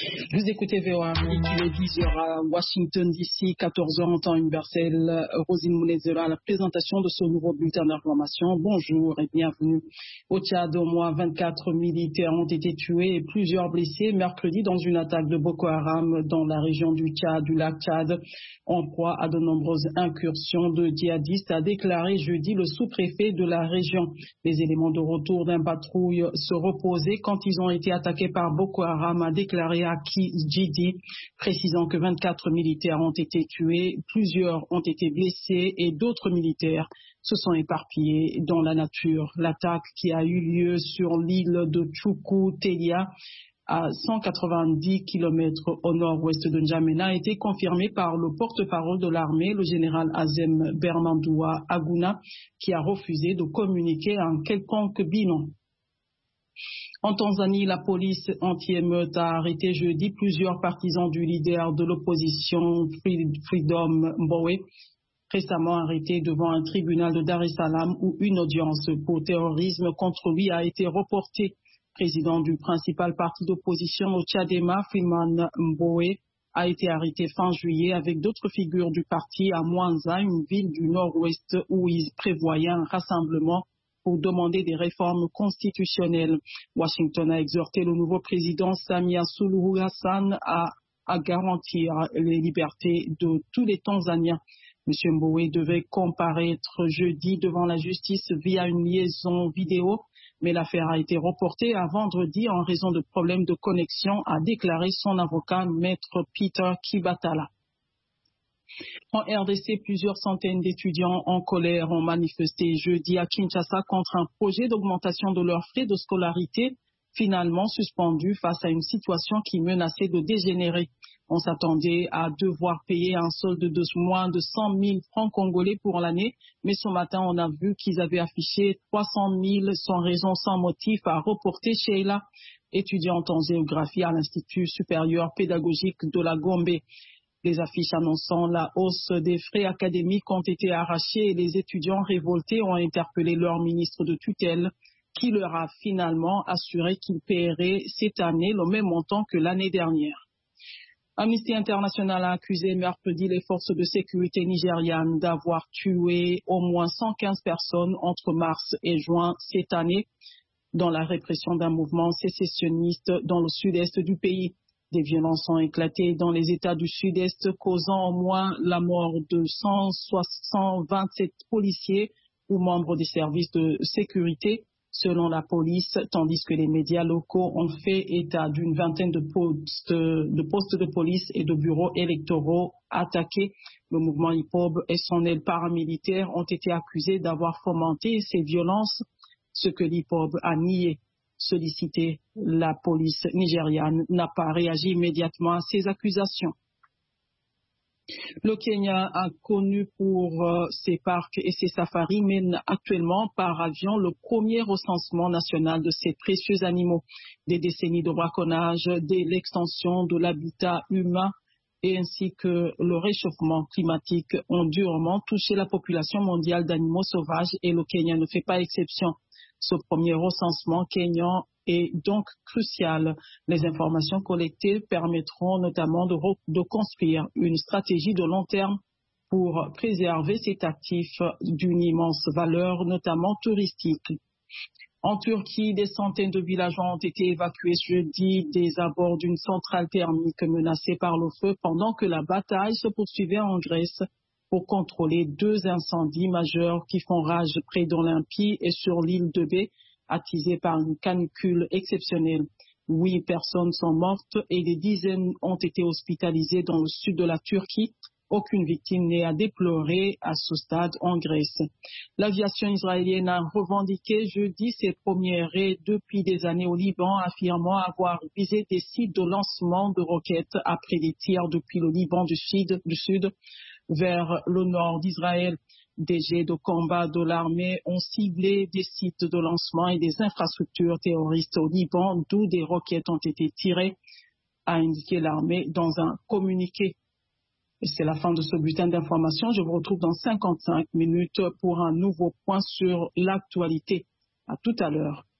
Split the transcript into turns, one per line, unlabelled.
Vous écoutez VOA Afrique, il est 10h à Washington DC, 14h en temps universel. Rosine Moulezela à la présentation de ce nouveau bulletin d'information. Bonjour et bienvenue. Au Tchad, au moins 24 militaires ont été tués et plusieurs blessés mercredi dans une attaque de Boko Haram dans la région du Tchad, du lac Tchad, en proie à de nombreuses incursions de djihadistes, a déclaré jeudi le sous-préfet de la région. Les éléments de retour d'un patrouille se reposaient quand ils ont été attaqués par Boko Haram, a déclaré Aki Djidi, précisant que 24 militaires ont été tués, plusieurs ont été blessés et d'autres militaires se sont éparpillés dans la nature. L'attaque qui a eu lieu sur l'île de Tchoukou-Telia, à 190 km au nord-ouest de N'Djamena, a été confirmée par le porte-parole de l'armée, le général Azem Bermandoua Aguna, qui a refusé de communiquer un quelconque bilan. En Tanzanie, la police anti-émeute a arrêté jeudi plusieurs partisans du leader de l'opposition Freedom Mbowe, récemment arrêté devant un tribunal de Dar es Salaam où une audience pour terrorisme contre lui a été reportée. Président du principal parti d'opposition au Tchadema, Freeman Mbowe, a été arrêté fin juillet avec d'autres figures du parti à Mwanza, une ville du nord-ouest où il prévoyait un rassemblement pour demander des réformes constitutionnelles. Washington a exhorté le nouveau président Samia Suluhu Hassan à garantir les libertés de tous les Tanzaniens. M. Mbowe devait comparaître jeudi devant la justice via une liaison vidéo, mais l'affaire a été reportée à vendredi en raison de problèmes de connexion, a déclaré son avocat, maître Peter Kibatala. En RDC, plusieurs centaines d'étudiants en colère ont manifesté jeudi à Kinshasa contre un projet d'augmentation de leurs frais de scolarité, finalement suspendu face à une situation qui menaçait de dégénérer. On s'attendait à devoir payer un solde de moins de 100 000 francs congolais pour l'année, mais ce matin, on a vu qu'ils avaient affiché 300 000 sans raison, sans motif à reporter. Sheila, étudiante en géographie à l'Institut supérieur pédagogique de la Gombe. Les affiches annonçant la hausse des frais académiques ont été arrachées et les étudiants révoltés ont interpellé leur ministre de tutelle qui leur a finalement assuré qu'ils paieraient cette année le même montant que l'année dernière. Amnesty International a accusé mercredi les forces de sécurité nigérianes d'avoir tué au moins 115 personnes entre mars et juin cette année dans la répression d'un mouvement sécessionniste dans le sud-est du pays. Des violences ont éclaté dans les États du Sud-Est, causant au moins la mort de 127 policiers ou membres des services de sécurité, selon la police, tandis que les médias locaux ont fait état d'une vingtaine de postes de police et de bureaux électoraux attaqués. Le mouvement hip-hop et son aile paramilitaire ont été accusés d'avoir fomenté ces violences, ce que l'hip-hop a nié. Sollicité, la police nigériane n'a pas réagi immédiatement à ces accusations. Le Kenya a connu pour ses parcs et ses safaris mène actuellement par avion le premier recensement national de ces précieux animaux. Des décennies de braconnage, l'extension de l'habitat humain et ainsi que le réchauffement climatique ont durement touché la population mondiale d'animaux sauvages et le Kenya ne fait pas exception. Ce premier recensement kenyan est donc crucial. Les informations collectées permettront notamment de construire une stratégie de long terme pour préserver cet actif d'une immense valeur, notamment touristique. En Turquie, des centaines de villageois ont été évacués jeudi des abords d'une centrale thermique menacée par le feu pendant que la bataille se poursuivait en Grèce pour contrôler deux incendies majeurs qui font rage près d'Olympie et sur l'île de Bé, attisés par une canicule exceptionnelle. 8 personnes sont mortes et des dizaines ont été hospitalisées dans le sud de la Turquie. Aucune victime n'est à déplorer à ce stade en Grèce. L'aviation israélienne a revendiqué jeudi ses premiers raids depuis des années au Liban, affirmant avoir visé des sites de lancement de roquettes après des tirs depuis le Liban du sud vers le nord d'Israël. Des jets de combat de l'armée ont ciblé des sites de lancement et des infrastructures terroristes au Liban, d'où des roquettes ont été tirées, a indiqué l'armée dans un communiqué. C'est la fin de ce bulletin d'information. Je vous retrouve dans 55 minutes pour un nouveau point sur l'actualité. À tout à l'heure.